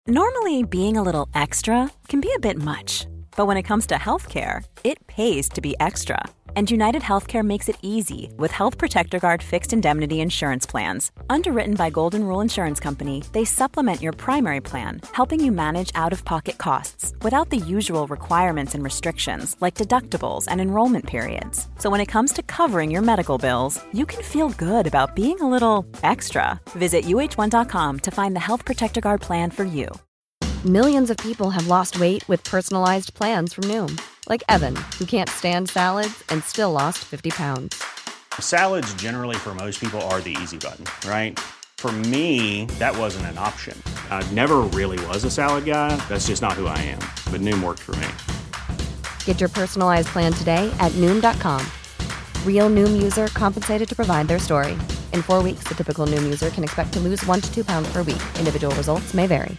Normally, being a little extra can be a bit much, but when it comes to healthcare, it pays to be extra. And United Healthcare makes it easy with Health Protector Guard fixed indemnity insurance plans. Underwritten by Golden Rule Insurance Company, they supplement your primary plan, helping you manage out-of-pocket costs without the usual requirements and restrictions like deductibles and enrollment periods. So when it comes to covering your medical bills, you can feel good about being a little extra. Visit uh1.com to find the Health Protector Guard plan for you. Millions of people have lost weight with personalized plans from Noom. Like Evan, who can't stand salads and still lost 50 pounds. Salads generally for most people are the easy button, right? For me, that wasn't an option. I never really was a salad guy. That's just not who I am. But Noom worked for me. Get your personalized plan today at Noom.com. Real Noom user compensated to provide their story. In 4 weeks, the typical Noom user can expect to lose 1 to 2 pounds per week. Individual results may vary.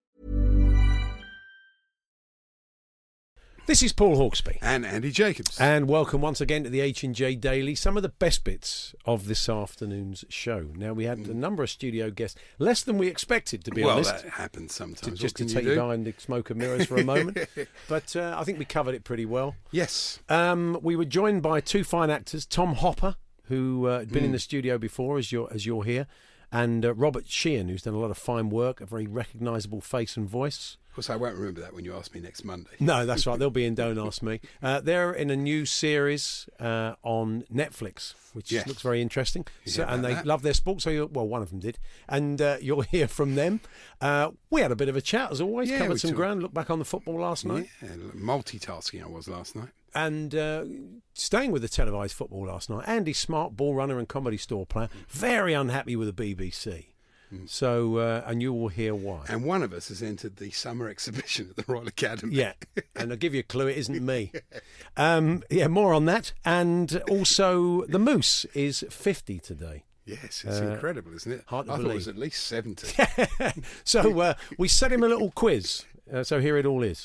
This is Paul Hawksby. And Andy Jacobs. And welcome once again to the H&J Daily. Some of the best bits of this afternoon's show. Now, we had a number of studio guests, less than we expected, to be honest. Well, that happens sometimes. Just to take you behind the smoke and mirrors for a moment. But I think we covered it pretty well. Yes. We were joined by two fine actors, Tom Hopper, who had been in the studio before, as you're here, and Robert Sheehan, who's done a lot of fine work, a very recognisable face and voice. Of course, I won't remember that when you ask me next Monday. No, that's right. They'll be in Don't Ask Me. They're in a new series on Netflix, which looks very interesting. And they love their sport. So, one of them did. And you'll hear from them. We had a bit of a chat, as always. Covered some ground. Looked back on the football last night. Yeah, multitasking I was last night. And staying with the televised football last night, Andy Smart, ball runner and Comedy Store player, very unhappy with the BBC. So, and you will hear why. And one of us has entered the summer exhibition at the Royal Academy. Yeah, and I'll give you a clue, it isn't me. More on that. And also, the Moose is 50 today. Yes, it's incredible, isn't it? Hard to I believe. thought it was at least 70. So, we set him a little quiz. So here it all is.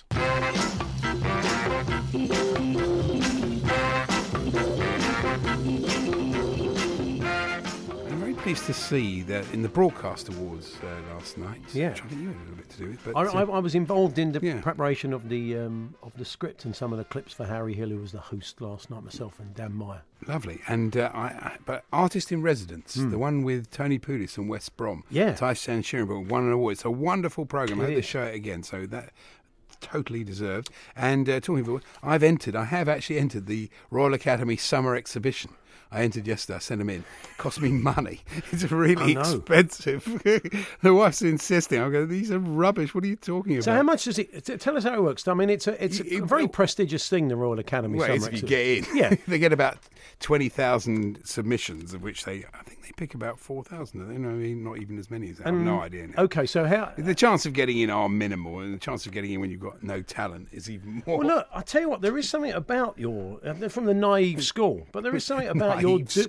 Pleased to see that in the Broadcast Awards last night, which I think you had a little bit to do with. But I was involved in the preparation of the script and some of the clips for Harry Hill, who was the host last night, myself and Dan Meyer. Lovely. And but Artist in Residence, the one with Tony Pulis and West Brom, Tyson Sheeran won an award. It's a wonderful programme. I hope they show it again. So that totally deserved. And talking about, I have actually entered the Royal Academy Summer Exhibition. I entered yesterday. I sent them in. It cost me money. It's really expensive. The wife's insisting. I go, these are rubbish. What are you talking about? So how much does it? Tell us how it works. I mean, it's a very prestigious thing, the Royal Academy Summer Exhibition. If you get in. Yeah. They get about 20,000 submissions, of which I think they pick about 4,000. They know, not even as many as that. I have no idea now. Okay, so how... The chance of getting in are minimal, and the chance of getting in when you've got no talent is even more. Well, look, I tell you what, there is something about your... They're from the naive school, but there is something about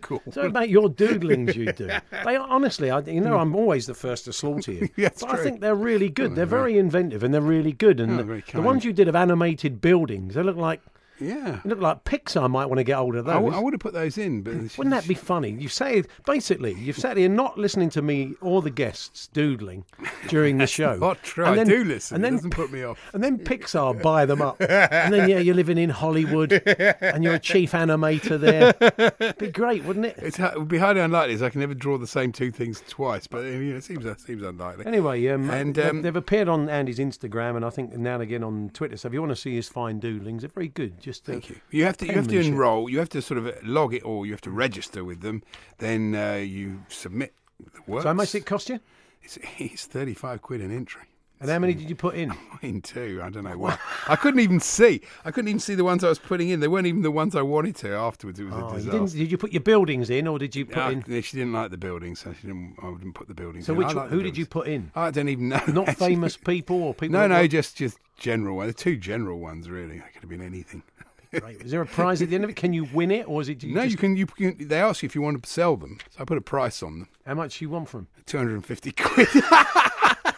your doodlings you do. They are, honestly, I'm always the first to slaughter you. But I think they're really good. They're very inventive and they're really good. And the ones you did of animated buildings, they look like... Yeah. They look like Pixar. Might want to get hold of those. I would have put those in. But wouldn't that be funny? You've sat here not listening to me or the guests doodling during the show. Not true. I do listen. It doesn't put me off. And then Pixar buy them up. And then, you're living in Hollywood and you're a chief animator there. It'd be great, wouldn't it? It would be highly unlikely, as I can never draw the same two things twice. But it seems unlikely. Anyway, they've appeared on Andy's Instagram and I think now and again on Twitter. So if you want to see his fine doodlings, they're very good. Thank you. You have to enroll. You have to sort of log it, or you have to register with them. Then you submit the work. So how much did it cost you? It's £35 an entry. And how many did you put in? In 2. I don't know why. I couldn't even see the ones I was putting in. They weren't even the ones I wanted to. Afterwards, it was a disaster. Did you put your buildings in, or did you put in? Yeah, she didn't like the buildings, so I didn't put the buildings in. So who did you put in? I don't even know. Not famous people or people? No, just general ones. The 2 general ones, really. They could have been anything. Right. Is there a prize at the end of it? Can you win it, or is it? No, you can. They ask you if you want to sell them, so I put a price on them. How much do you want for them? £250.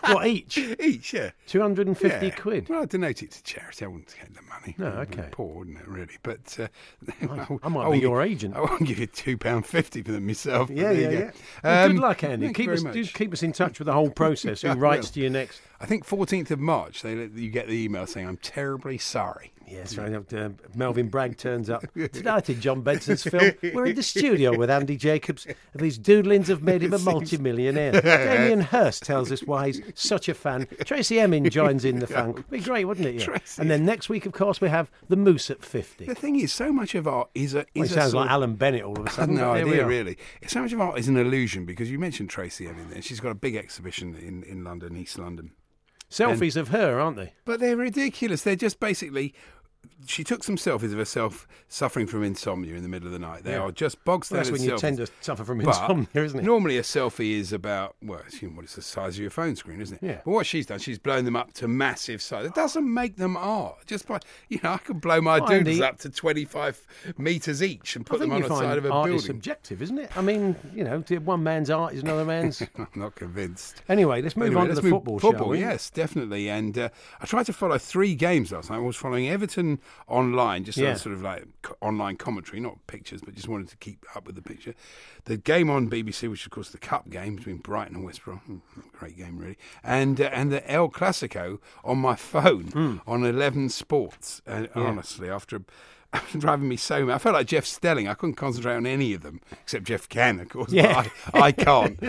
What, each? Each, yeah. 250 quid? Well, I donate it to charity. I wouldn't get the money. No, okay. Poor, wouldn't it, really? But I might be your agent. I won't give you £2.50 for them myself. Yeah. Well, good luck, Andy. Keep us in touch with the whole process. Who writes to you next? I think 14th of March, you get the email saying, I'm terribly sorry. Yes, right. Melvin Bragg turns up. Tonight in John Benson's film, we're in the studio with Andy Jacobs, and these doodlings have made him a multi-millionaire. Damien Hirst tells us why he's such a fan. Tracy Emin joins in the fun. It'd be great, wouldn't it? Yeah. And then next week, of course, we have The Moose at 50. The thing is, so much of art is a... It sounds like Alan Bennett all of a sudden. No idea, really. So much of art is an illusion, because you mentioned Tracy Emin there. She's got a big exhibition in London, East London. Selfies of her, aren't they? But they're ridiculous. They're just basically... She took some selfies of herself suffering from insomnia in the middle of the night. They are just bog standard selfies. That's when you tend to suffer from insomnia, isn't it? Normally a selfie is about, it's the size of your phone screen, isn't it? Yeah. But what she's done, she's blown them up to massive size. It doesn't make them art. Just by, I could blow my doodles up to 25 metres each and put them on the side of a art building. Is subjective, isn't it? I mean, one man's art is another man's. I'm not convinced. Anyway, let's move on to the football, shall we? Yes, definitely. And I tried to follow 3 games last night. I was following Everton online, just sort of like online commentary, not pictures, but just wanted to keep up with the picture. The game on BBC, which of course the cup game between Brighton and West Brom, great game really, and the El Clasico on my phone on 11 Sports. And honestly, after driving me so mad, I felt like Jeff Stelling. I couldn't concentrate on any of them except Jeff can, of course. Yeah. But I can't.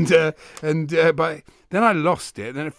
But then I lost it. And then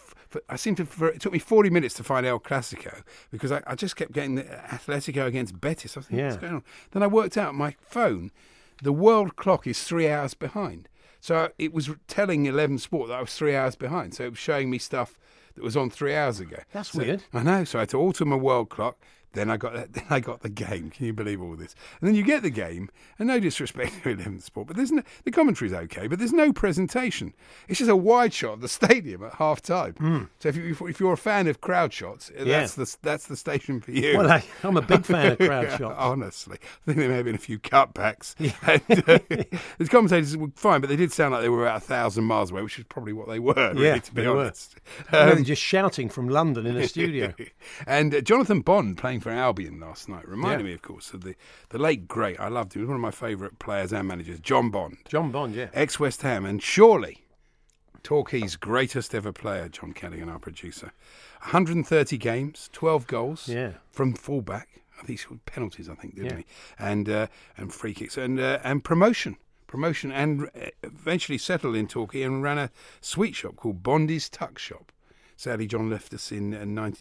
it took me 40 minutes to find El Clasico because I just kept getting the Atletico against Betis. I was thinking, what's going on? Then I worked out on my phone, the world clock is 3 hours behind. So it was telling 11 Sport that I was 3 hours behind. So it was showing me stuff that was on 3 hours ago. That's weird. I know. So I had to alter my world clock. Then I got the game. Can you believe all this? And then you get the game, and no disrespect to 11 Sport, but the commentary's okay, but there's no presentation. It's just a wide shot of the stadium at half time. So if you're a fan of crowd shots, that's the station for you. Well, I'm a big fan of crowd shots. Honestly, I think there may have been a few cutbacks. Yeah. And, the commentators were fine, but they did sound like they were about 1,000 miles away, which is probably what they were. Really, to be honest, they're just shouting from London in a studio. And Jonathan Bond playing for Albion last night reminded me, of course, of the late great. I loved him. He was one of my favourite players and managers, John Bond. John Bond, yeah, ex-West Ham, and surely Torquay's greatest ever player, John Callaghan, our producer. 130 games, 12 goals from fullback. I think he scored penalties, didn't he? And free kicks and promotion, and eventually settled in Torquay and ran a sweet shop called Bondy's Tuck Shop. Sadly, John left us in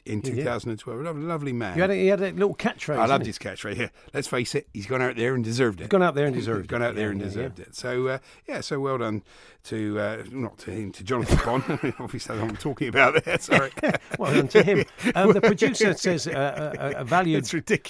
2012. Lovely man. He had a little catchphrase. I loved his catchphrase. Yeah, let's face it, he's gone out there and deserved it. Gone out there and deserved it. So, so well done to, not to him, to Jonathan Bond. Obviously, I'm talking about there, sorry. Well done to him. The producer says a valued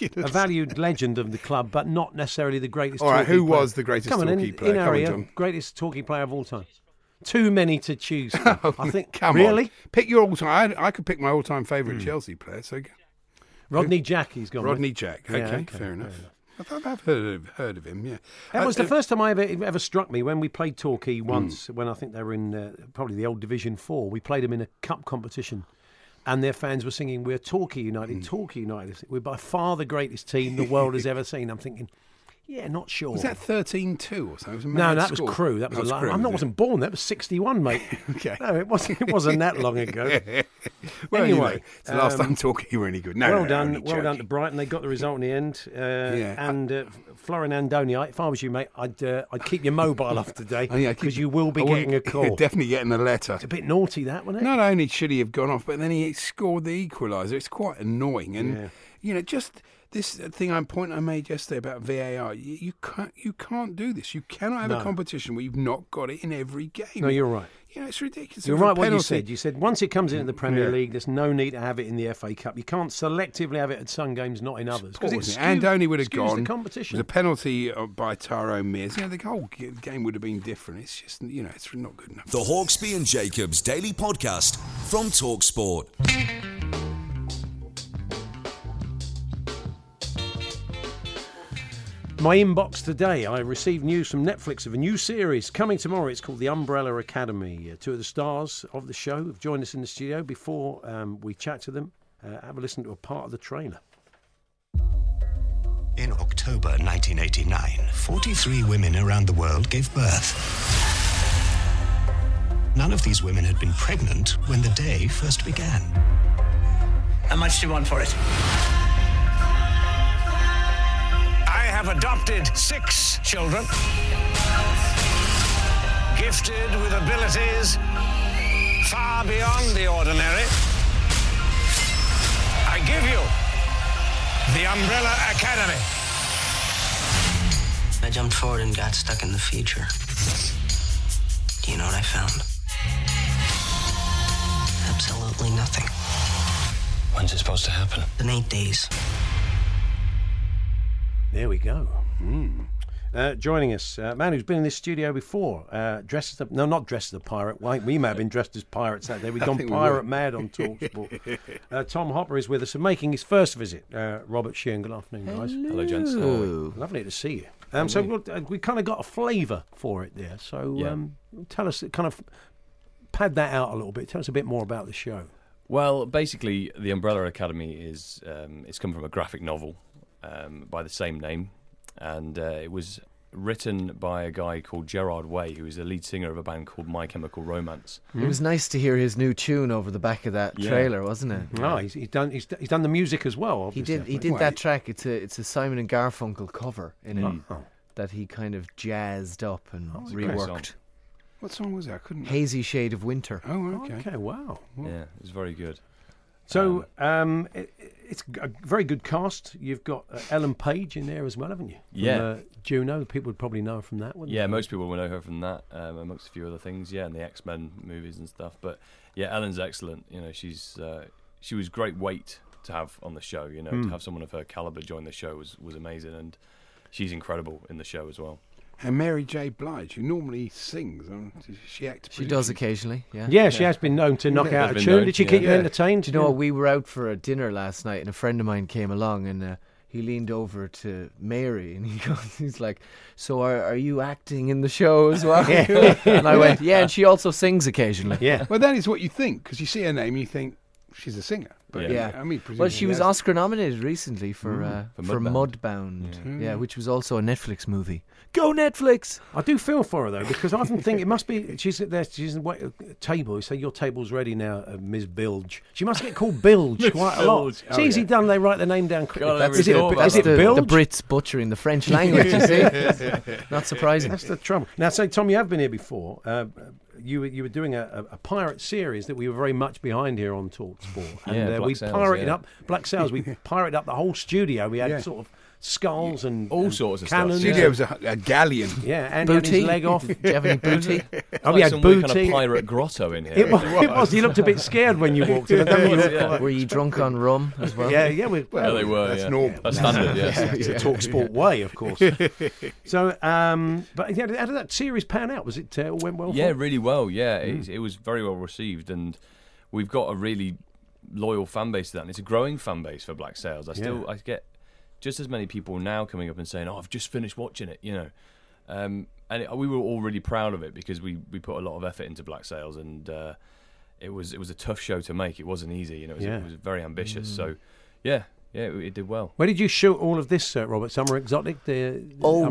legend of the club, but not necessarily the greatest All right, Torquay who player. was the greatest Torquay player? In area, John. Greatest Torquay player of all time. Too many to choose from. I think. Come really? On. Pick your all-time. I could pick my all-time favourite Chelsea player. So, Rodney Jack. He's gone. Rodney Jack. Okay, fair enough. I've heard of him. Yeah, that was the first time it ever struck me when we played Torquay once. When I think they were in probably the old Division 4. We played them in a cup competition. And their fans were singing, "We're Torquay United, Torquay United. We're by far the greatest team the world has ever seen." I'm thinking, yeah, not sure. Was that 13-2 or something? No, that was Crewe. That was a long. I wasn't born. That was 61, mate. Okay. No, it wasn't that long ago. Well, anyway, it's the last time Torquay were any good. Well done to Brighton. They got the result in the end. And Florin Andoni, if I was you, mate, I'd keep your mobile off today because you will be getting a call. Definitely getting a letter. It's a bit naughty, that, wasn't it? Not only should he have gone off, but then he scored the equaliser. It's quite annoying, and just. This thing I made yesterday about VAR, you can't do this. You cannot have a competition where you've not got it in every game. No, you're right. It's ridiculous. You're right what you said. You said once it comes into the Premier League, there's no need to have it in the FA Cup. You can't selectively have it at some games, not in others. Because Andoni would have gone. The competition. It was a penalty by Tyrone Mears. The whole game would have been different. It's just, it's not good enough. The Hawksbee and Jacobs Daily Podcast from TalkSport. My inbox today, I received news from Netflix of a new series coming tomorrow. It's called The Umbrella Academy. Two of the stars of the show have joined us in the studio. Before we chat to them, have a listen to a part of the trailer. In October 1989, 43 women around the world gave birth. None of these women had been pregnant when the day first began. How much do you want for it? I have adopted 6 children, gifted with abilities far beyond the ordinary. I give you the Umbrella Academy. I jumped forward and got stuck in the future. Do you know what I found? Absolutely nothing. When's it supposed to happen? In 8 days. There we go. Joining us, a man who's been in this studio before, dressed as not dressed as a pirate. We may have been dressed as pirates that day. We've gone pirate mad on TalkSport. Tom Hopper is with us and making his first visit. Robert Sheehan, good afternoon, guys. Hello, gents. Lovely to see you. So we kind of got a flavour for it there. So tell us, kind of pad that out a little bit. Tell us a bit more about the show. Well, basically, the Umbrella Academy is it's come from a graphic novel by the same name, and it was written by a guy called Gerard Way, who is the lead singer of a band called My Chemical Romance. It was nice to hear his new tune over the back of that trailer, wasn't it? No, he's done the music as well. Obviously. He did that track. It's a Simon and Garfunkel cover in it that he kind of jazzed up and reworked. What song was that? I couldn't. Hazy Shade of Winter. Oh, okay. Okay, wow. Yeah, it was very good. So it's a very good cast. You've got Ellen Page in there as well, haven't you? From, Juno. People would probably know her from that, wouldn't they? Yeah, most people will know her from that, amongst a few other things. Yeah, and the X-Men movies and stuff. But yeah, Ellen's excellent. You know, she was great weight to have on the show. You know, to have someone of her caliber join the show was amazing, and she's incredible in the show as well. And Mary J. Blige, who normally sings, does she act? She does occasionally, yeah. Yeah, she has been known to knock out a tune. Did she keep you entertained? Do you know what? We were out for a dinner last night, and a friend of mine came along, and he leaned over to Mary, and he's like, "So are you acting in the show as well?" And I went, "Yeah," and she also sings occasionally. Yeah. Well, that is what you think, because you see her name, and you think she's a singer. But I mean, well, she was Oscar nominated recently for Mudbound, which was also a Netflix movie. Go Netflix! I do feel for her though, because I often think it must be she's at a table. You say your table's ready now, Ms. Bilge. She must get called Bilge quite a lot. It's easy done. They write the name down quickly. Is it Bilge? The Brits butchering the French language. You see, not surprising. That's the trouble. Now, say Tom, you have been here before. You were doing a pirate series that we were very much behind here on TalkSport, and we pirated up Black Sails. We pirated up the whole studio. We had sort of skulls and all sorts of cannons. stuff. Studio was a galleon. Yeah, and booty. his leg off. Did you have any booty? We had booty. Kind of pirate grotto in here. It was. You looked a bit scared when you walked in. Were you drunk on rum as well? Yeah. They were. That's normal. That's standard. It's a TalkSport way, of course. So, but how did that series pan out? Was it all went well? Yeah, really well. Yeah, it was very well received, and we've got a really loyal fan base to that, and it's a growing fan base for Black Sails. I get just as many people now coming up and saying, "Oh, I've just finished watching it," you know. And we were all really proud of it because we put a lot of effort into Black Sails, and it was a tough show to make. It wasn't easy, you know. It was very ambitious. So, it did well. Where did you shoot all of this, Robert? Summer Exotic, the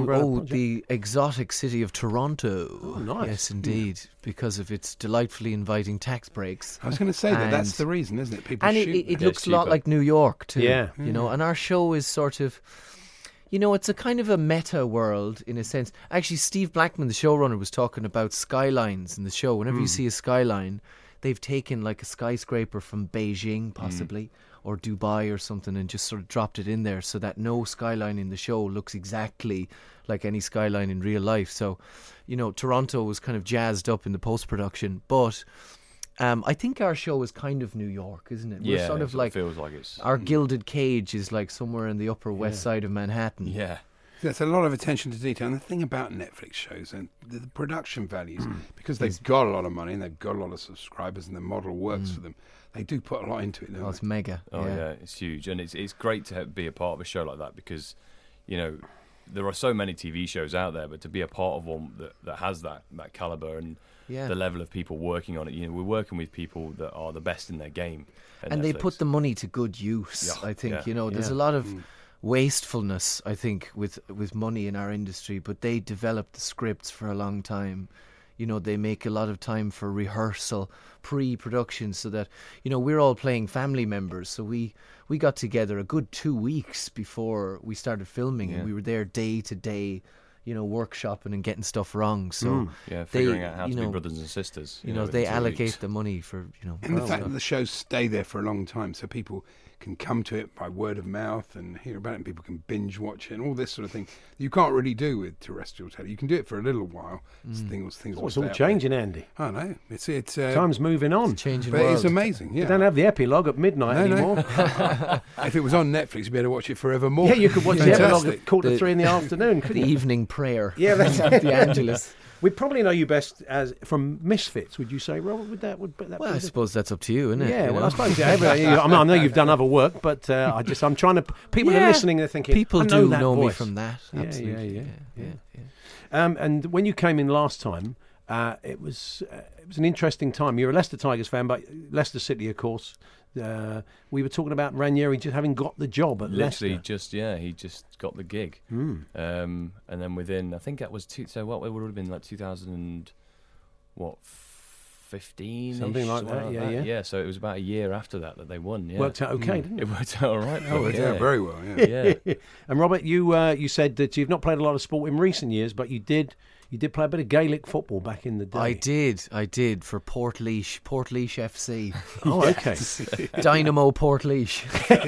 exotic city of Toronto. Oh, nice. Yes, indeed, because of its delightfully inviting tax breaks. I was going to say that's the reason, isn't it? People shoot it looks a lot like New York too. Yeah, you know. And our show is sort of, you know, it's a kind of a meta world in a sense. Actually, Steve Blackman, the showrunner, was talking about skylines in the show. Whenever you see a skyline, they've taken like a skyscraper from Beijing, possibly. Or Dubai or something, and just sort of dropped it in there so that no skyline in the show looks exactly like any skyline in real life. So, you know, Toronto was kind of jazzed up in the post-production, but I think our show is kind of New York, isn't it? We're sort of like, feels like it's our gilded cage is like somewhere in the upper west side of Manhattan. Yeah. There's a lot of attention to detail, and the thing about Netflix shows and the production values, because they've got a lot of money and they've got a lot of subscribers and the model works for them, they do put a lot into it. It's mega. Oh yeah, it's huge, and it's great to be a part of a show like that because, you know, there are so many TV shows out there, but to be a part of one that has that caliber and the level of people working on it, we're working with people that are the best in their game. And they put the money to good use, I think. There's a lot of wastefulness, I think, with money in our industry, but they develop the scripts for a long time. They make a lot of time for rehearsal, pre-production, so that, we're all playing family members. So we got together a good 2 weeks before we started filming, and we were there day to day, workshopping and getting stuff wrong. So figuring out how to be brothers and sisters. They allocate the money for, And the fact that the shows stay there for a long time, so people can come to it by word of mouth and hear about it, and people can binge watch it and all this sort of thing. You can't really do with terrestrial telly. You can do it for a little while. Things it's all changing, Andy. I know. It's time's moving on. It's changing but world. It's amazing. Yeah. You don't have the epilogue at midnight anymore. If it was on Netflix, you'd be able to watch it forevermore. Yeah, you could watch the epilogue at 2:45 in the afternoon. The evening prayer. Yeah, that's the Angelus. We probably know you best as from Misfits. Would you say, Robert? Would that well, I suppose that's up to you, isn't it? Yeah. Well, I suppose. I know you've done other work, but I'm trying to. People are listening. They're thinking. People do know voice. me from that. Absolutely. Yeah. And when you came in last time, it was an interesting time. You're a Leicester Tigers fan, but Leicester City, of course. We were talking about Ranieri just having got the job at Leicester. Literally, he just got the gig. And then within, I think that was it would have been like 2015, something like that. Yeah. So it was about a year after that they won. Yeah. Worked out okay, didn't it? It worked out all right. It worked out very well. Yeah. And Robert, you said that you've not played a lot of sport in recent years, but you did play a bit of Gaelic football back in the day. I did for Portlaoise FC. Oh, okay. Dynamo Portlaoise.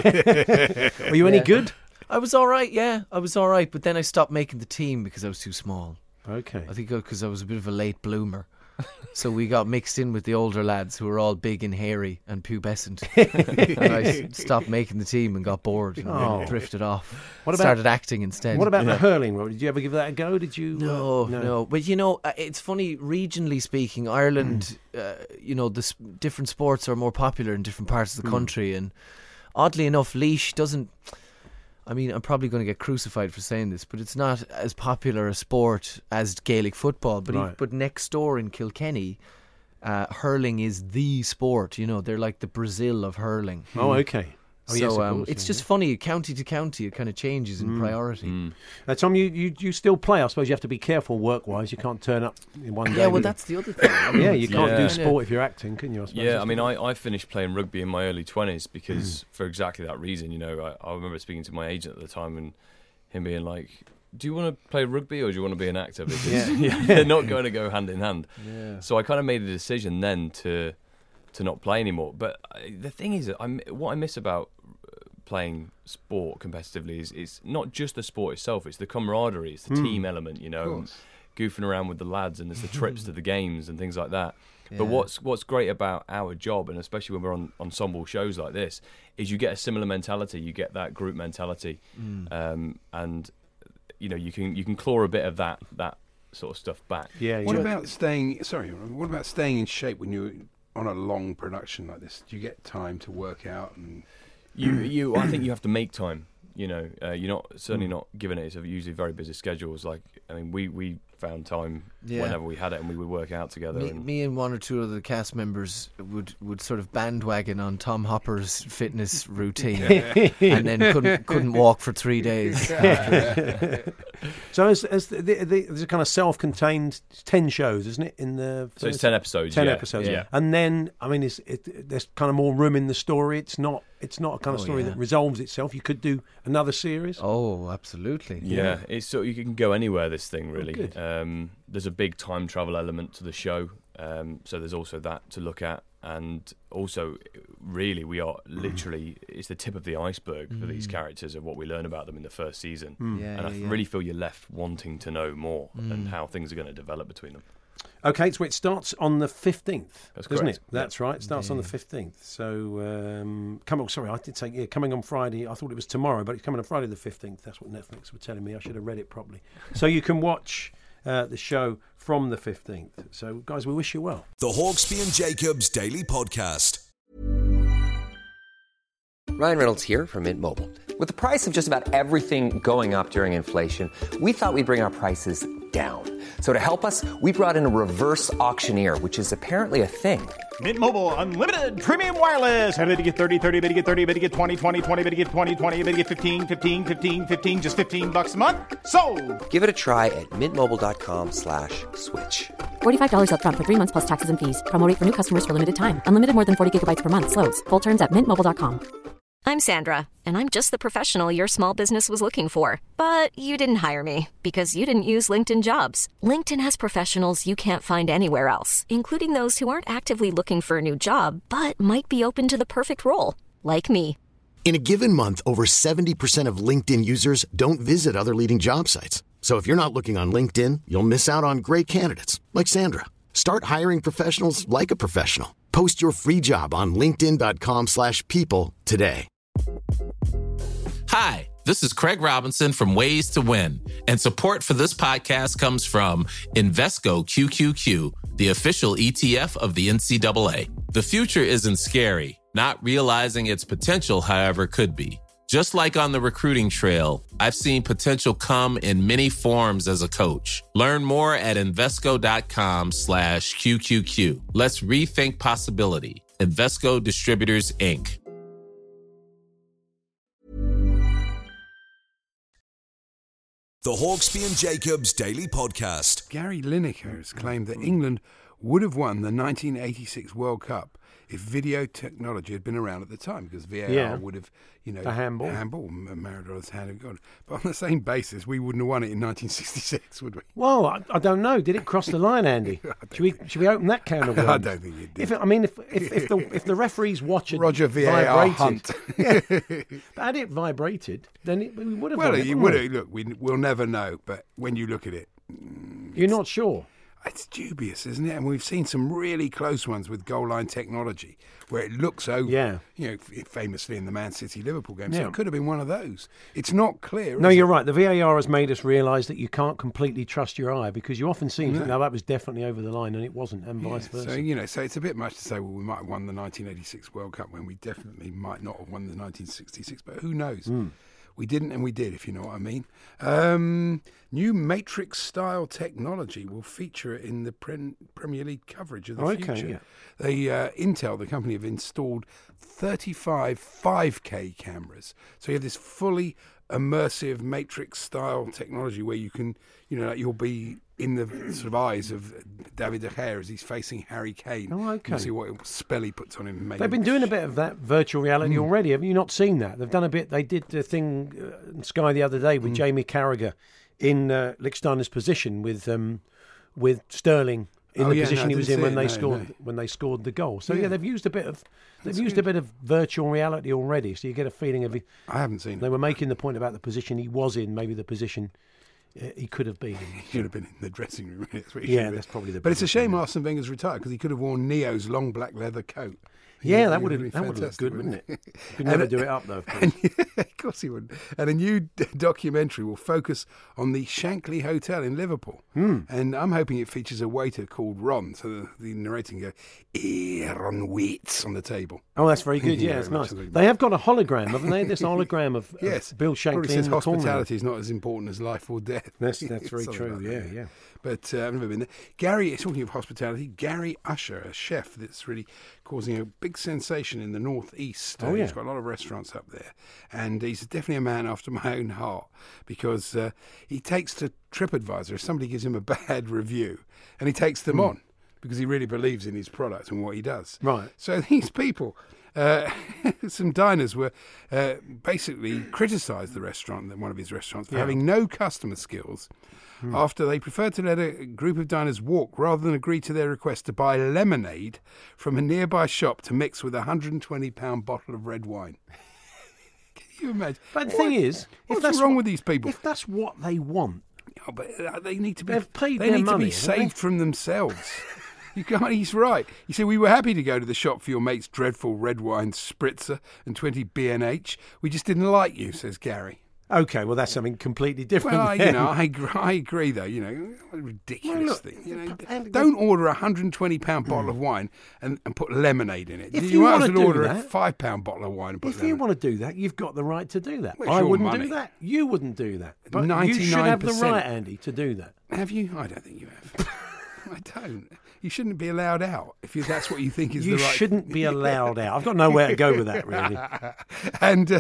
Were you any good? I was all right, I was all right, but then I stopped making the team because I was too small. Okay. I think because I was a bit of a late bloomer. So we got mixed in with the older lads who were all big and hairy and pubescent. And I stopped making the team and got bored and drifted off. Started acting instead. What about the hurling? Did you ever give that a go? Did you? No. But it's funny, regionally speaking, Ireland, the different sports are more popular in different parts of the country. And oddly enough, Laois doesn't... I mean, I'm probably going to get crucified for saying this, but it's not as popular a sport as Gaelic football. But but next door in Kilkenny, hurling is the sport. They're like the Brazil of hurling. Oh, okay. So yes, of course, it's just funny, county to county, it kind of changes in priority. Tom, you still play. I suppose you have to be careful work-wise. You can't turn up in one day. Yeah, well, that's the other thing. You can't do sport if you're acting, can you? I suppose. Yeah, I mean, I finished playing rugby in my early 20s because for exactly that reason. I remember speaking to my agent at the time and him being like, do you want to play rugby or do you want to be an actor? Because they're not going to go hand in hand. Yeah. So I kind of made a decision then to not play anymore. But the thing is, what I miss about playing sport competitively is not just the sport itself, it's the camaraderie, it's the team element, goofing around with the lads, and there's the trips to the games and things like that. Yeah. But what's great about our job, and especially when we're on ensemble shows like this, is you get a similar mentality, you get that group mentality, and you can claw a bit of that sort of stuff back. What about staying in shape when you're on a long production like this? Do you get time to work out? And I think you have to make time. You're certainly not given it. It's usually very busy schedules. We found time whenever we had it, and we would work out together. Me and one or two of the cast members would sort of bandwagon on Tom Hopper's fitness routine, and then couldn't walk for 3 days. So there's a kind of self-contained 10 shows, isn't it? So it's 10 episodes. 10 episodes. Yeah. And then there's kind of more room in the story. It's not a kind of story that resolves itself. You could do another series. Oh, absolutely. Yeah. It's so you can go anywhere. This thing really. There's a big time travel element to the show, so there's also that to look at, and also really we are literally it's the tip of the iceberg for these characters of what we learn about them in the first season, and I really feel you're left wanting to know more and how things are going to develop between them. Okay, so it starts on the 15th, doesn't it? Yeah. That's right, it starts on the 15th. So, coming on Friday. I thought it was tomorrow, but it's coming on Friday the 15th. That's what Netflix were telling me. I should have read it properly. So you can watch the show from the 15th. So, guys, we wish you well. The Hawksby and Jacobs Daily Podcast. Ryan Reynolds here from Mint Mobile. With the price of just about everything going up during inflation, we thought we'd bring our prices down. So to help us, we brought in a reverse auctioneer, which is apparently a thing. Mint Mobile Unlimited Premium Wireless. How to get 30, 30, bit to get 30, bit to get 20, 20, 20, bit to get 20, 20, bit to get 15, 15, 15, 15, just $15 a month? Sold! Give it a try at mintmobile.com/switch. $45 up front for 3 months plus taxes and fees. Promo rate for new customers for limited time. Unlimited more than 40 gigabytes per month. Slows full terms at mintmobile.com. I'm Sandra, and I'm just the professional your small business was looking for. But you didn't hire me because you didn't use LinkedIn Jobs. LinkedIn has professionals you can't find anywhere else, including those who aren't actively looking for a new job, but might be open to the perfect role, like me. In a given month, over 70% of LinkedIn users don't visit other leading job sites. So if you're not looking on LinkedIn, you'll miss out on great candidates like Sandra. Start hiring professionals like a professional. Post your free job on linkedin.com/people today. Hi, this is Craig Robinson from Ways to Win, and support for this podcast comes from Invesco QQQ, the official ETF of the NCAA. The future isn't scary. Not realizing its potential, however, could be. Just like on the recruiting trail, I've seen potential come in many forms as a coach. Learn more at Invesco.com/QQQ. Let's rethink possibility. Invesco Distributors, Inc. The Hawksby and Jacobs Daily Podcast. Gary Lineker has claimed that England would have won the 1986 World Cup if video technology had been around at the time, because VAR would have, the handball, Maradona's hand had gone. But on the same basis, we wouldn't have won it in 1966, would we? Well, I don't know. Did it cross the line, Andy? Should we open that can of worms? I don't think it did. If the referees watch it, Roger VAR Hunt. But had it vibrated, then we would have. Well, won it, you would have. Look, we'll never know. But when you look at it, you're not sure. It's dubious, isn't it? And we've seen some really close ones with goal line technology where it looks over. Yeah. Famously in the Man City-Liverpool game. So it could have been one of those. It's not clear. No, you're right. The VAR has made us realise that you can't completely trust your eye, because you often see now that was definitely over the line and it wasn't, and vice versa. So it's a bit much to say, well, we might have won the 1986 World Cup when we definitely might not have won the 1966, but who knows? We didn't and we did, if you know what I mean. New Matrix-style technology will feature in the Premier League coverage of the future. Yeah. Intel, the company, have installed 35 5K cameras. So you have this fully immersive Matrix-style technology where you can, you'll be in the sort of eyes of David De Gea as he's facing Harry Kane. Oh, okay. You see what spell he puts on him. They've been doing a bit of that virtual reality already. Have you not seen that? They've done a bit. They did the thing in Sky the other day with Jamie Carragher in Lichtsteiner's position with Sterling in the position he was in when they scored the goal. So they've used a bit of virtual reality already. So you get a feeling of. I haven't seen it. They were making the point about the position he was in, maybe the position he could have been. He should have been in the dressing room. That's probably the. But it's a shame Arsene Wenger's retired, because he could have worn Neo's long black leather coat. That would have looked good, wouldn't it? Could never do it up, though, of course. Of course he wouldn't. And a new documentary will focus on the Shankly Hotel in Liverpool. And I'm hoping it features a waiter called Ron, so the narrator can go, Ron Waits on the table. Oh, that's very good. Yeah, it's nice. Absolutely. They have got a hologram, haven't they? This hologram of Bill Shankly. Probably says hospitality is not as important as life or death. That's very true. Yeah. But I've never been there. Gary, talking of hospitality, Gary Usher, a chef that's really causing a big sensation in the northeast. He's got a lot of restaurants up there, and he's definitely a man after my own heart, because he takes to TripAdvisor if somebody gives him a bad review, and he takes them on because he really believes in his product and what he does. Right. So these people, some diners were basically criticised the restaurant, one of his restaurants, for having no customer skills. After they preferred to let a group of diners walk rather than agree to their request to buy lemonade from a nearby shop to mix with a £120 bottle of red wine. Can you imagine? But the thing is, what's wrong with these people? If that's what they want, but they need to be. They've paid they their need money, to be saved from themselves. You can't. He's right. You say we were happy to go to the shop for your mate's dreadful red wine spritzer and 20 B&H. We just didn't like you, says Gary. Okay, well, that's something completely different. Well, then. I agree, though. Ridiculous thing. Don't order a £120 bottle of wine and put lemonade in it. If you might want as to well do order that, a £5 bottle of wine and put if lemonade. you want to do that, you've got the right to do that. Well, I wouldn't money. do that. You wouldn't do that. But 99%. you should have the right, Andy, to do that. Have you? I don't think you have. I don't. You shouldn't be allowed out if that's what you think is the right. You shouldn't be allowed out. I've got nowhere to go with that, really. And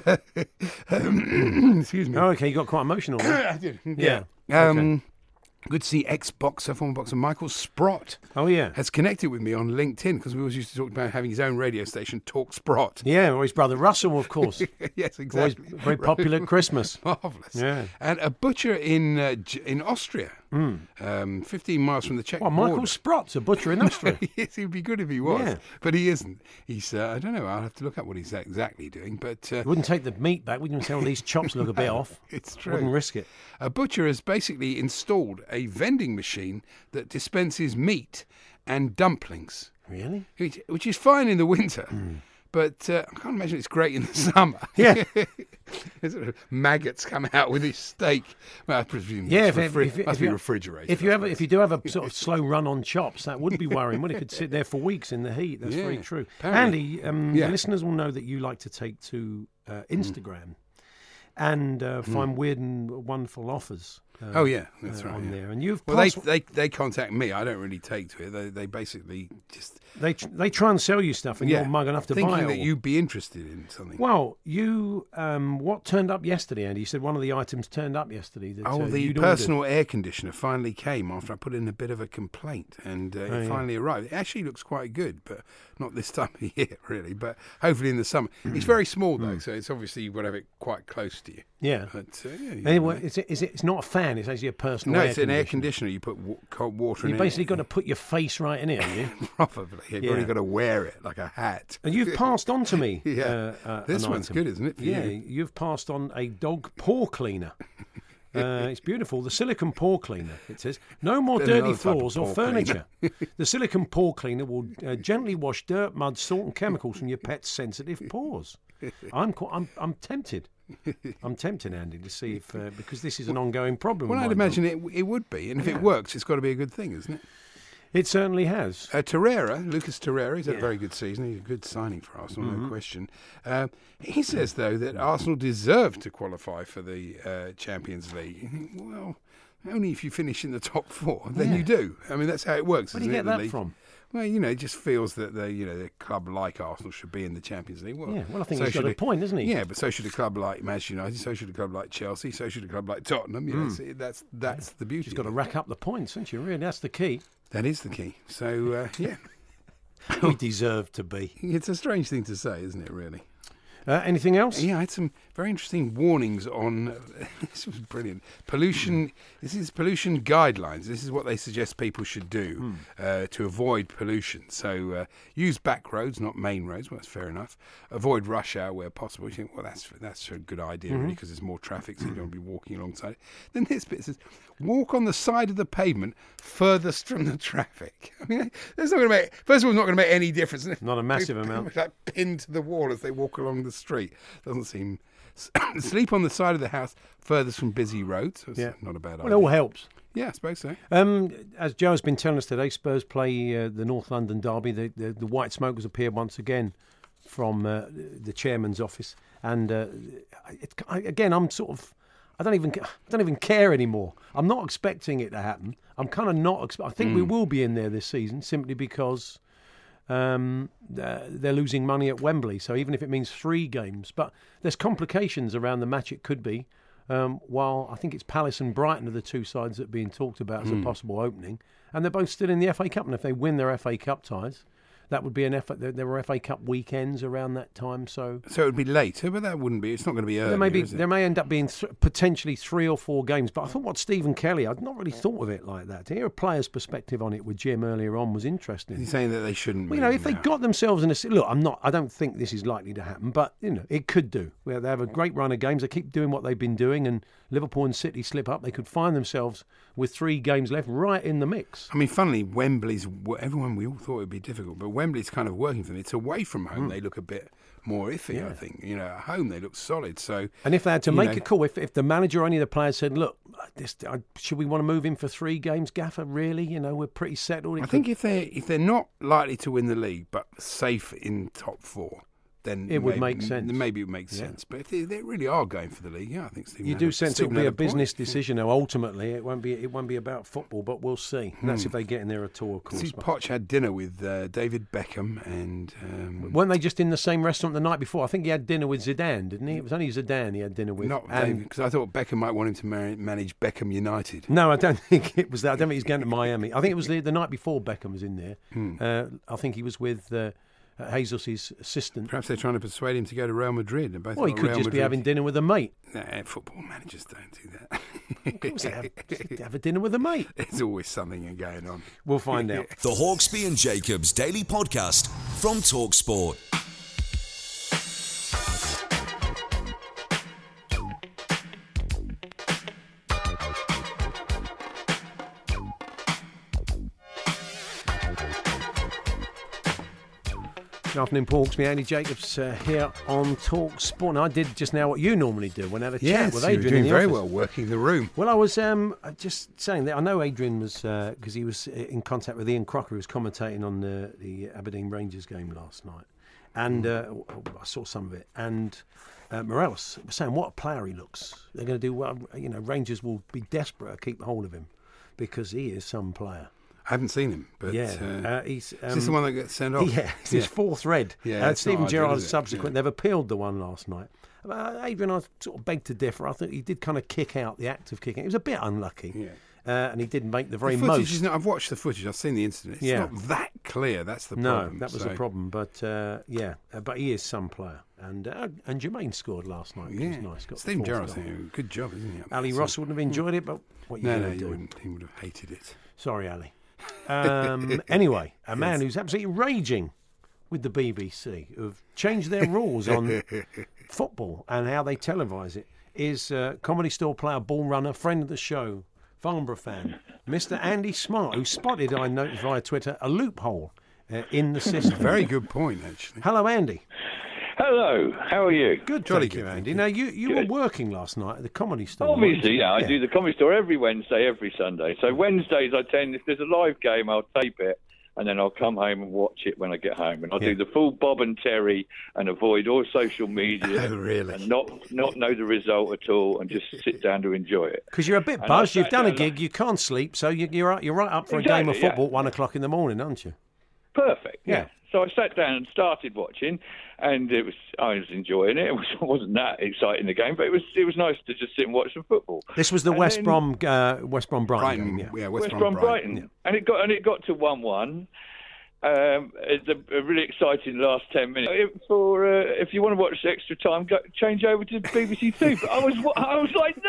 excuse me. Oh, okay, you got quite emotional. I did. Yeah. Okay. Good to see former boxer Michael Sprott. Oh, yeah. Has connected with me on LinkedIn because we always used to talk about having his own radio station, Talk Sprott. Yeah, or his brother Russell, of course. Yes, exactly. Always very popular at Christmas. Marvellous. Yeah. And a butcher in Austria, 15 miles from the Czech border. Michael Sprott's a butcher in Austria. Yes, he'd be good if he was, Yeah. but he isn't. He's, I don't know, I'll have to look up what he's exactly doing. But Wouldn't take the meat back. Wouldn't say, these chops look a bit off. It's true. Wouldn't risk it. A butcher has basically installed a vending machine that dispenses meat and dumplings. Really? Which is fine in the winter, but I can't imagine it's great in the summer. Yeah. Sort of maggots come out with his steak. Well, I presume Yeah, must be refrigerated. If you do have a sort of slow run on chops, that would be worrying. Well, it could sit there for weeks in the heat. That's very true. Apparently. Andy, the listeners will know that you like to take to Instagram and find weird and wonderful offers. That's right. On there, and you've they contact me. I don't really take to it. They basically just they try and sell you stuff, and you're mug enough to buy it. Thinking that you'd be interested in something. Well, you what turned up yesterday, Andy? You said one of the items turned up yesterday. That, the personal air conditioner finally came after I put in a bit of a complaint, and it finally arrived. It actually looks quite good, but not this time of year, really. But hopefully in the summer. It's very small though, so it's obviously you've got to have it quite close to you. Yeah. But anyway, it's not a fan. It's actually a personal. No, it's an air conditioner. You put cold water in it. You basically got to put your face right in it, have you? Probably. You've only got to wear it like a hat. And you've passed on to me. This one's item. good, isn't it? You've passed on a dog paw cleaner. It's beautiful. The silicone paw cleaner, it says. No more dirty floors or furniture. The silicone paw cleaner will gently wash dirt, mud, salt and chemicals from your pet's sensitive paws. I'm tempted. I'm tempted, Andy, to see if because this is an ongoing problem. Well, I'd imagine it would be, and if it works, it's got to be a good thing, isn't it? It certainly has. Lucas Torreira, he's had a very good season. He's a good signing for Arsenal, no question. He says, though, that Arsenal deserve to qualify for the Champions League. Well, only if you finish in the top four, then you do. I mean, that's how it works. Where do you get that from? Well, it just feels that the club like Arsenal should be in the Champions League. Well, I think he's got a point, isn't he? Yeah, but so should a club like Manchester United, so should a club like Chelsea, so should a club like Tottenham. That's the beauty. You've got to rack up the points, haven't you? Really, that's the key. That is the key. So, we deserve to be. It's a strange thing to say, isn't it, really? Anything else? Yeah, I had some very interesting warnings on. This was brilliant. Pollution. This is pollution guidelines. This is what they suggest people should do to avoid pollution. So use back roads, not main roads. Well, that's fair enough. Avoid rush hour where possible. You think, well, that's a good idea, really, because there's more traffic, so you don't want to be walking alongside it. Then this bit says, walk on the side of the pavement furthest from the traffic. I mean, that's not going to make. First of all, it's not going to make any difference. Not a massive amount. Like pinned to the wall as they walk along the street. Doesn't seem. Sleep on the side of the house furthest from busy roads. So not a bad idea. Well, it all helps. Yeah, I suppose so. As Joe has been telling us today, Spurs play the North London derby. The white smoke has appeared once again from the chairman's office, and I'm sort of. I don't even care anymore. I'm not expecting it to happen. I'm kind of not. I think we will be in there this season simply because they're losing money at Wembley. So even if it means 3 games, but there's complications around the match. It could be. While I think it's Palace and Brighton are the 2 sides that are being talked about as a possible opening, and they're both still in the FA Cup. And if they win their FA Cup ties, that would be an FA. There were FA Cup weekends around that time, so it would be later, but that wouldn't be. It's not going to be early. There may end up being potentially 3 or 4 games. But I thought what Stephen Kelly, I'd not really thought of it like that. To hear a player's perspective on it with Jim earlier on was interesting. He's saying that they shouldn't. Well, if they got themselves in a look, I don't think this is likely to happen, but it could do. They have a great run of games. They keep doing what they've been doing, and Liverpool and City slip up. They could find themselves with 3 games left, right in the mix. I mean, funnily, Wembley's. We all thought it would be difficult, but Wembley's kind of working for them. It's away from home. They look a bit more iffy, I think. At home they look solid. So, and if they had to make a call, if the manager or any of the players said, look, should we want to move him for 3 games, Gaffer, really? We're pretty settled. I think if they're not likely to win the league, but safe in top 4, then it would make sense. Maybe it would make sense. But if they really are going for the league, I think you do sense it'll be a business decision. Though ultimately, it won't be about football, but we'll see. That's if they get in there at all, of course. See, Poch had dinner with David Beckham, and weren't they just in the same restaurant the night before? I think he had dinner with Zidane, didn't he? It was only Zidane he had dinner with. Not David, because I thought Beckham might want him to manage Beckham United. No, I don't think it was that. I don't think he's going to Miami. I think it was the night before Beckham was in there. I think he was with Jesus' assistant. Perhaps they're trying to persuade him to go to Real Madrid. Well, he could just be having dinner with a mate. Nah, football managers don't do that. Of course they have a dinner with a mate. There's always something going on. We'll find out. The Hawksby and Jacobs Daily Podcast from TalkSport. Good afternoon, Paul Hawksby, Andy Jacobs here on Talk Sport. And I did just now what you normally do when I had a chat with Adrian. You're doing very well, working the room. Well, I was just saying that I know Adrian was, because he was in contact with Ian Crocker, who was commentating on the Aberdeen Rangers game last night. And I saw some of it. And Morelos was saying what a player he looks. They're going to do well. Rangers will be desperate to keep hold of him because he is some player. I haven't seen him, but he's. Is this the one that gets sent off? Yeah, it's his 4th red. Yeah, Stephen Gerrard subsequent. They've appealed the one last night. Adrian, I sort of beg to differ. I think he did kind of kick out the act of kicking. It was a bit unlucky, and he didn't make the very most. I've watched the footage. I've seen the incident. It's not that clear. That's the problem. No, that was the problem. But but he is some player. And Jermaine scored last night, which was nice. Got Stephen Gerrard, good job, isn't he? Ali Ross wouldn't have enjoyed it, but what you going to do? He would have hated it. Sorry, Ali. Anyway, a man who's absolutely raging with the BBC, who've changed their rules on football and how they televise it, is Comedy Store player, ball runner, friend of the show, Farnborough fan, Mr. Andy Smart, who spotted, I noticed via Twitter, a loophole in the system. Very good point, actually. Hello, Andy. Hello, how are you? Good, thank you, Andy. Now, you were working last night at the Comedy Store. Obviously, I do the Comedy Store every Wednesday, every Sunday. So Wednesdays, if there's a live game, I'll tape it, and then I'll come home and watch it when I get home. And I'll do the full Bob and Terry and avoid all social media. Oh, really? And not know the result at all and just sit down to enjoy it. Because you're a bit buzzed. You've done a gig, you can't sleep, so you're right up for a game of football at 1 o'clock in the morning, aren't you? Perfect, yeah. So I sat down and started watching, and I was enjoying it. It wasn't that exciting the game, but it was nice to just sit and watch some football. This was the West Brom Brighton game, yeah. West Brom Brighton, yeah. and it got to 1-1. It's a really exciting last 10 minutes. If you want to watch extra time, change over to BBC Two. But I was like,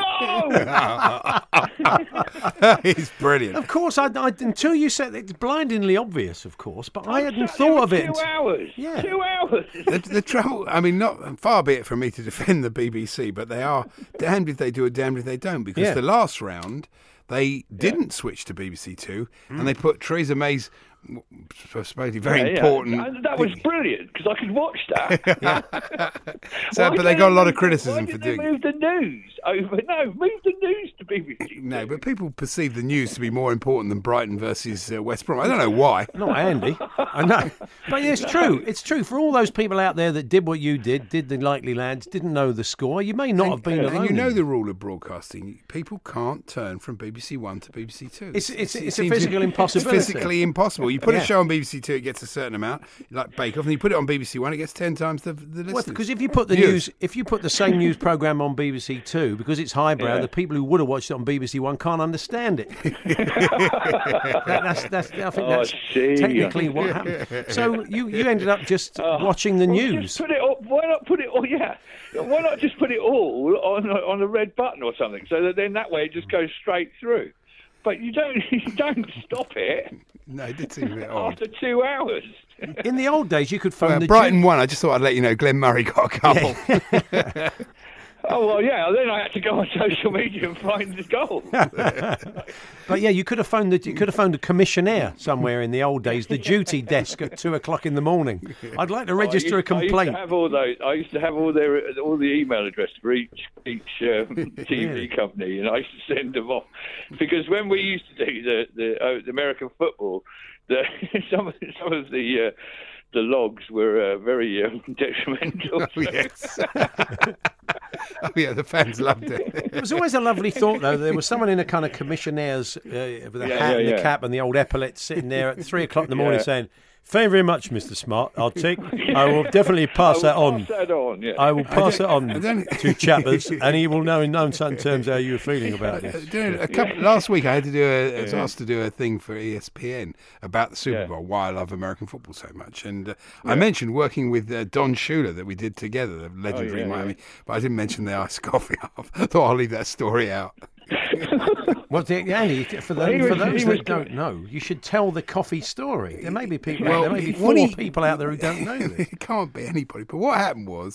no! He's brilliant. Of course, I until you said it's blindingly obvious, of course, but I hadn't thought of it. 2 hours. Yeah, 2 hours. The trouble, I mean, not far be it from me to defend the BBC, but they are damned if they do and damned if they don't. Because the last round, they didn't switch to BBC Two, and they put Theresa May's supposedly very important. And that was brilliant because I could watch that. But they got a lot of criticism for doing it. Move the news over. No, move the news to BBC. No, but people perceive the news to be more important than Brighton versus West Brom. I don't know why. Not Andy. I know. But it's true. It's true. For all those people out there that did what you did the Likely Lads, didn't know the score, you may not have been alone. And you know the rule of broadcasting. People can't turn from BBC One to BBC Two. It's a physical impossibility. It's physically impossible. You put a show on BBC Two, it gets a certain amount, like Bake Off, and you put it on BBC One, it gets 10 times the listeners. Well, because if you put the same news programme on BBC Two, because it's highbrow, the people who would have watched it on BBC One can't understand it. I think that's technically what happened. So you ended up just watching the news. Just put it all, why not put it all? Yeah, why not just put it all on a red button or something, so that then that way it just goes straight through. But you don't stop it. No, it did seem a bit odd. After 2 hours. In the old days, you could phone the Brighton won. I just thought I'd let you know Glenn Murray got a couple. Oh, well, yeah. Then I had to go on social media and find the goal. But yeah, you could have phoned a commissionaire somewhere in the old days, the duty desk at 2:00 in the morning. I'd like to register a complaint. I used to have all those. I used to have all the email address for each TV company, and I used to send them off because when we used to do the American football, some of the logs were very detrimental. Oh, yes. Oh, yeah, the fans loved it. It was always a lovely thought, though. There was someone in a kind of commissionaire's with a hat and the cap and the old epaulets sitting there at 3:00 in the morning saying, "Thank you very much, Mr. Smart. I will definitely pass that on. I will pass it on to Chappers, and he will know in no uncertain terms how you were feeling about this." Last week, I was asked to do a thing for ESPN about the Super Bowl, why I love American football so much. And I mentioned working with Don Shula that we did together, the legendary Miami, but I didn't mention the iced coffee. I thought I'll leave that story out. Well, Andy, for those that don't know, you should tell the coffee story. There may be people. There may be four people out there who don't know this. It can't be anybody. But what happened was,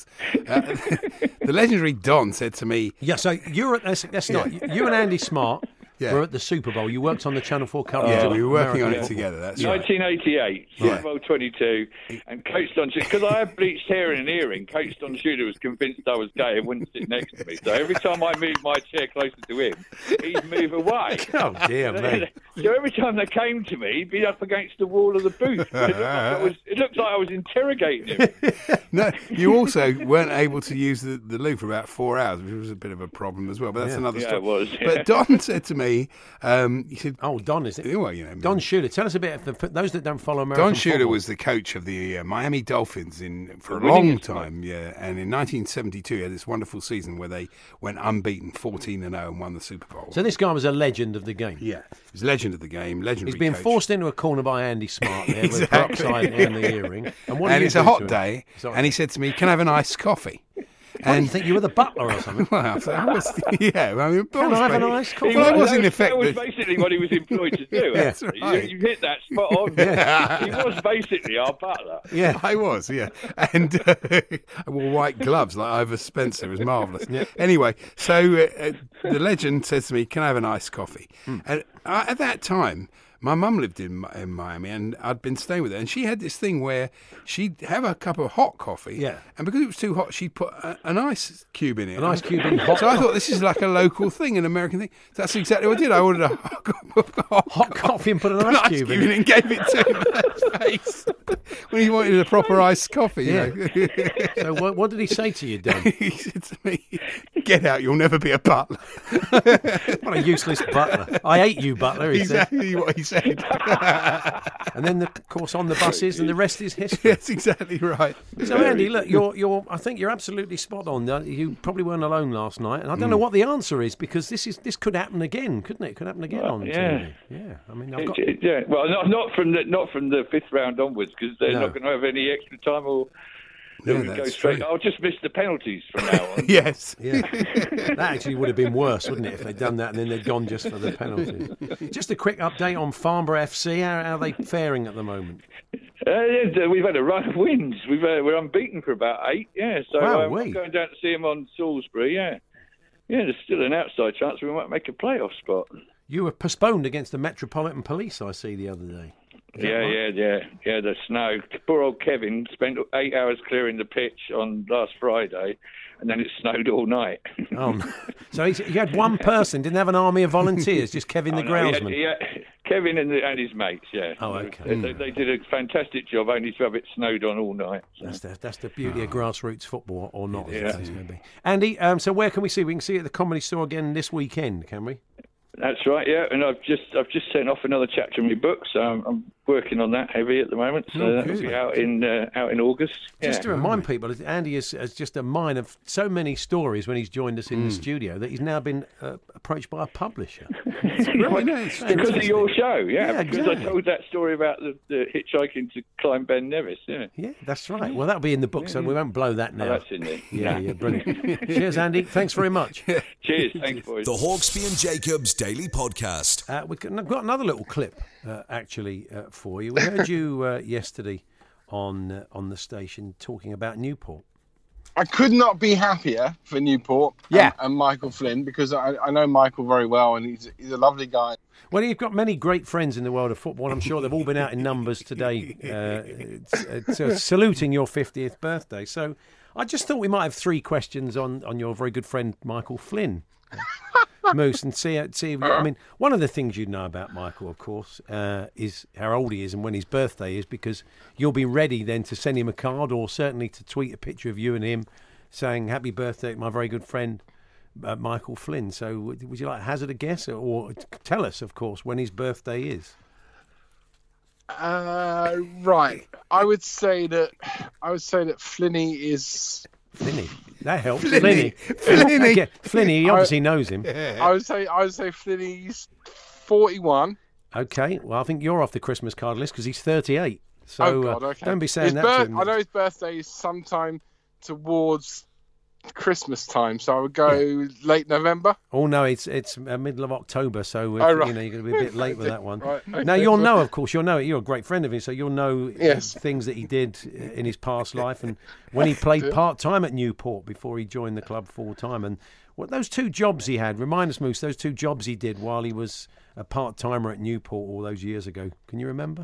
the legendary Don said to me, "Yeah, so you and Andy Smart." Yeah. We're at the Super Bowl. You worked on the Channel 4 coverage. Yeah, we were working on it together. That's 1988, Super Bowl 22, and Coach Don Shula, because I had bleached hair and an earring, Coach Don Shula was convinced I was gay and wouldn't sit next to me. So every time I moved my chair closer to him, he'd move away. Oh, dear me. So every time they came to me, he'd be up against the wall of the booth. It looked like I was interrogating him. No, you also weren't able to use the loo for about 4 hours, which was a bit of a problem as well. But that's another story. It was. But Don said to me, he said, "Oh, Don, is it? Well, you know, Don Shula. Tell us a bit for those that don't follow American football." Don Shula was the coach of the Miami Dolphins for a long time, and in 1972 he had this wonderful season where they went unbeaten, 14-0, and won the Super Bowl. So this guy was a legend of the game. Yeah, he was a legend of the game, legendary. He's being forced into a corner by Andy Smart there with peroxide and the earring. And it's a hot day, and he said to me, "Can I have an iced coffee?" And you think you were the butler or something? Well, I mean, can I have an iced coffee? Well, I was in effect. That was basically what he was employed to do. That's right. You hit that spot on. Yeah. He was basically our butler. Yeah, I was. Yeah, and I wore white gloves like Ivor Spencer. It was marvellous. Yeah. Anyway, so the legend says to me, "Can I have an iced coffee?" And at that time, my mum lived in Miami, and I'd been staying with her, and she had this thing where she'd have a cup of hot coffee, and because it was too hot, she'd put an ice cube in it. An ice cube in hot. So I thought this is like a local thing, an American thing. So that's exactly what I did. I ordered a hot coffee and put an ice cube in it and gave it to him in his face when he wanted a proper iced coffee. Yeah. You know? So what did he say to you, Don? He said to me, "Get out, you'll never be a butler." What a useless butler. "I hate you, butler," he exactly said. What he said. And then, of course, on the buses, and the rest is history. That's exactly right. So, Andy, look, I think you're absolutely spot on. You probably weren't alone last night, and I don't know what the answer is, because this could happen again, couldn't it? It could happen again on TV. Yeah, I mean, I've got... Well, not from the fifth round onwards, because they're not going to have any extra time or. Yeah, we go straight. I'll just miss the penalties from now on. Yes. Yeah. That actually would have been worse, wouldn't it, if they'd done that and then they'd gone just for the penalties. Just a quick update on Farnborough FC. How are they faring at the moment? We've had a run of wins. We're unbeaten for about 8. Yeah, so I'm going down to see them on Salisbury. Yeah, there's still an outside chance we might make a playoff spot. You were postponed against the Metropolitan Police, I see, the other day. Yeah. The snow. Poor old Kevin spent 8 hours clearing the pitch on last Friday, and then it snowed all night. Oh, so you had one person, didn't have an army of volunteers, just Kevin the groundsman. Kevin and his mates. Yeah. Oh, okay. They did a fantastic job, only to have it snowed on all night. So. That's the beauty of grassroots football, or not? Yeah. Andy, so where can we see? We can see it at the Comedy Store again this weekend, can we? That's right, yeah. And I've just sent off another chapter in my book, so I'm working on that heavy at the moment. So that'll be out in August. Just to remind people, Andy has just a mine of so many stories when he's joined us in the studio that he's now been approached by a publisher. It's great. Because of your show, because exactly. I told that story about the hitchhiking to climb Ben Nevis. Yeah, that's right. Well, that'll be in the book, so we won't blow that now. Oh, that's in there. Yeah, brilliant. Cheers, Andy. Thanks very much. Cheers. Thanks, boys. The Hawksbee and Jacobs Daily Podcast. We've got another little clip, actually, for you. We heard you yesterday on the station talking about Newport. I could not be happier for Newport and Michael Flynn, because I know Michael very well, and he's a lovely guy. Well, you've got many great friends in the world of football. I'm sure they've all been out in numbers today saluting your 50th birthday. So I just thought we might have 3 questions on your very good friend Michael Flynn. Moose, and see. I mean, one of the things you know about Michael, of course, is how old he is and when his birthday is, because you'll be ready then to send him a card, or certainly to tweet a picture of you and him saying "Happy birthday, my very good friend Michael Flynn." So, would you like to hazard a guess, or tell us, of course, when his birthday is? Right. I would say that Flinny is. Flinny. That helps. Flinny. Flinny, he obviously knows him. I would say Flinny's 41. Okay, well, I think you're off the Christmas card list because he's 38. So God, okay. Don't be saying that to him. I know his birthday is sometime towards Christmas time, so I would go late November. Oh no, it's middle of October, so right. You're going to be a bit late with that one. Right, okay. Now you'll know, of course, you're a great friend of his, so you'll know things that he did in his past life, and when he played part-time at Newport before he joined the club full-time, and what those 2 jobs he had. Remind us, Moose, those 2 jobs he did while he was a part-timer at Newport all those years ago. Can you remember?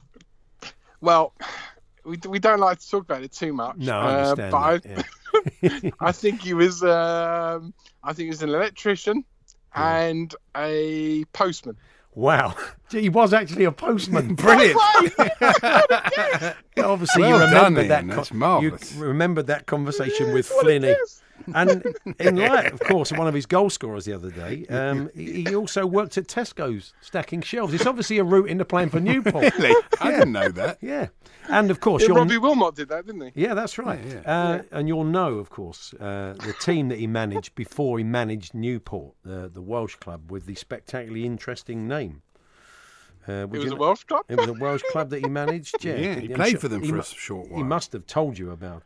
Well, we don't like to talk about it too much. No, I understand but I think he was. I think he was an electrician and a postman. Wow, he was actually a postman. Brilliant. Obviously, well you remembered done, Ian. That's marvellous. You remembered that conversation with Flinny. And in light, of course, one of his goal scorers the other day, he also worked at Tesco's stacking shelves. It's obviously a route into playing for Newport. Really? I didn't know that. Yeah. And, of course... Robbie Wilmot did that, didn't he? Yeah, that's right. Yeah. And you'll know, of course, the team that he managed before he managed Newport, the Welsh club, with the spectacularly interesting name. It was a Welsh club? It was a Welsh club that he managed, yeah. Yeah, he played for them for a short while. He must have told you about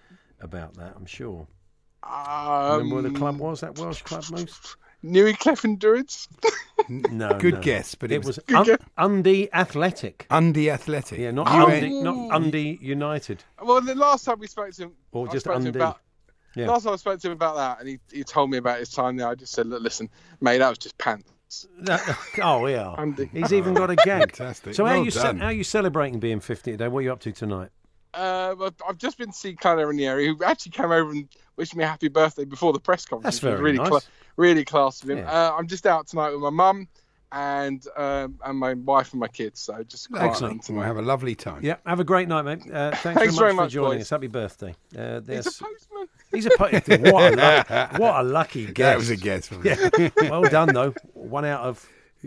that, I'm sure. Remember where the club was, that Welsh club, Moose? Newry Clefin Druids? No. Good guess, but it was Undy Athletic. Undy Athletic. Yeah, not Undy United. Well, the last time we spoke to him... Or just Undy. Last time I spoke to him about that, and he told me about his time there, I just said, look, listen, mate, that was just pants. Oh, yeah. Andy. He's even got a gag. Fantastic. So well how are you celebrating being 50 today? What are you up to tonight? I've just been to see Clara Ranieri, who actually came over and wished me a happy birthday before the press conference. That's very nice. Really class of him. Yeah. I'm just out tonight with my mum and my wife and my kids. So just excellent. We'll have a lovely time. Yeah, have a great night, mate. Thanks very much for joining us. Happy birthday. He's a postman. He's a postman. What a lucky guess. That was a guess. Yeah. Well done, though. 1 out of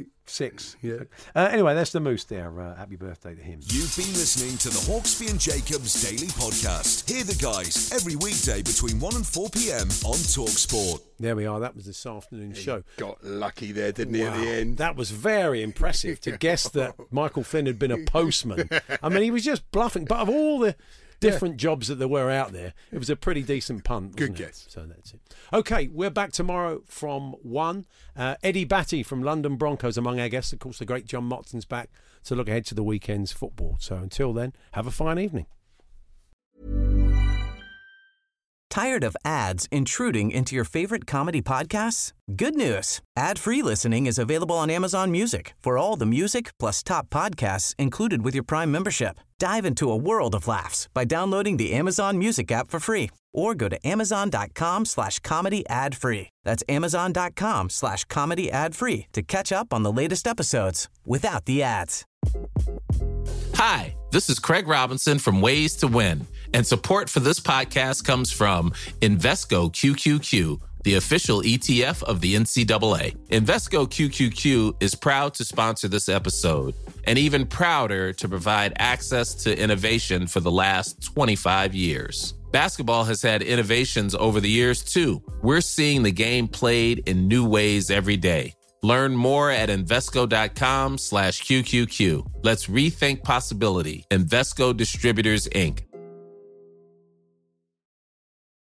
6. Yeah. Anyway, that's the Moose there. Happy birthday to him. You've been listening to the Hawksby and Jacobs Daily Podcast. Hear the guys every weekday between 1 and 4 p.m. on TalkSport. There we are. That was this afternoon's show. Got lucky there, didn't he, at the end? That was very impressive to guess that Michael Flynn had been a postman. I mean, he was just bluffing. But of all the different jobs that there were out there, it was a pretty decent punt. Good guess. So that's it. Okay, we're back tomorrow from 1. Eddie Batty from London Broncos among our guests. Of course, the great John Motson's back to look ahead to the weekend's football. So until then, have a fine evening. Tired of ads intruding into your favorite comedy podcasts? Good news. Ad-free listening is available on Amazon Music for all the music plus top podcasts included with your Prime membership. Dive into a world of laughs by downloading the Amazon Music app for free or go to amazon.com/comedy ad-free. That's amazon.com/comedy ad-free to catch up on the latest episodes without the ads. Hi, this is Craig Robinson from Ways to Win, and support for this podcast comes from Invesco QQQ, the official ETF of the NCAA. Invesco QQQ is proud to sponsor this episode, and even prouder to provide access to innovation for the last 25 years. Basketball has had innovations over the years, too. We're seeing the game played in new ways every day. Learn more at Invesco.com/QQQ. Let's rethink possibility. Invesco Distributors, Inc.